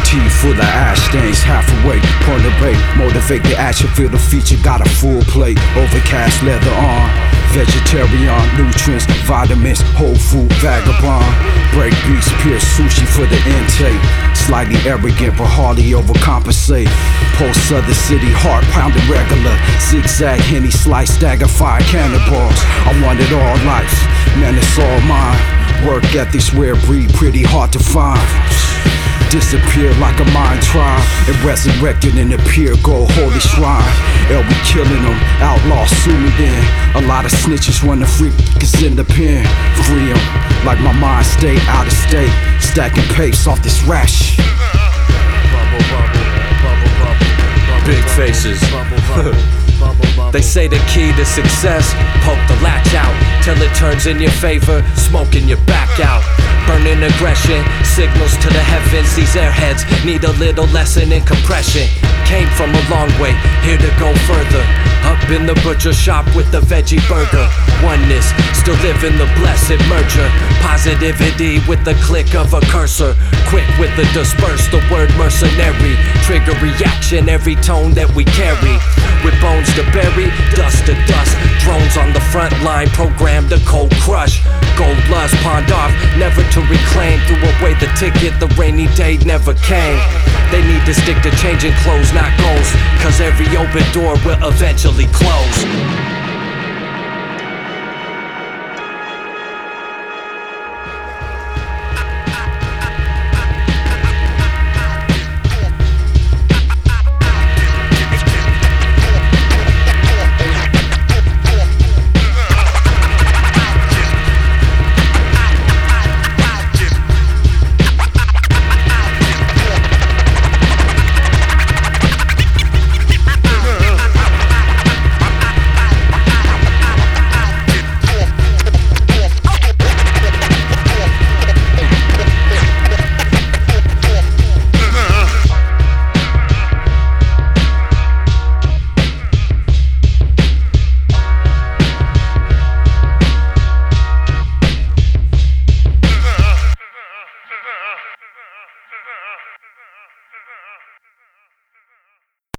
Teeth full of ash stains, half awake. Point the bait, motivate the action. Feel the feature, got a full plate. Overcast leather on. Vegetarian, nutrients, vitamins, whole food, vagabond. Break beats, pure sushi for the intake. Slightly arrogant, but hardly overcompensate. Pulse of the city, heart pounding regular. Zigzag, Henny, slice, dagger, fire, cannonballs. I want it all life, man, it's all mine. Work ethics, rare breed, pretty hard to find. Disappear like a mind tribe and resurrected in a pure gold holy shrine. L be killing them, outlaws sue me then. A lot of snitches wanna freak is in the pen. Free them, like my mind stay out of state. Stacking pace off this rash. Big faces. They say the key to success, poke the latch out till it turns in your favor, smoking your back out. Burning aggression, signals to the heavens. These airheads need a little lesson in compression. Came from a long way, here to go further. Up in the butcher shop with the veggie burger. Oneness, still living the blessed merger. Positivity with the click of a cursor. Quick with the disperse, the word mercenary. Trigger reaction, every tone that we carry. With bones to bury, dust to dust. Drones on the front line, programmed to cold crush. Gold lust pawned off, never to reclaim. Threw away the ticket, the rainy day never came. They need to stick to changing clothes, not goals. Cause every open door will eventually close.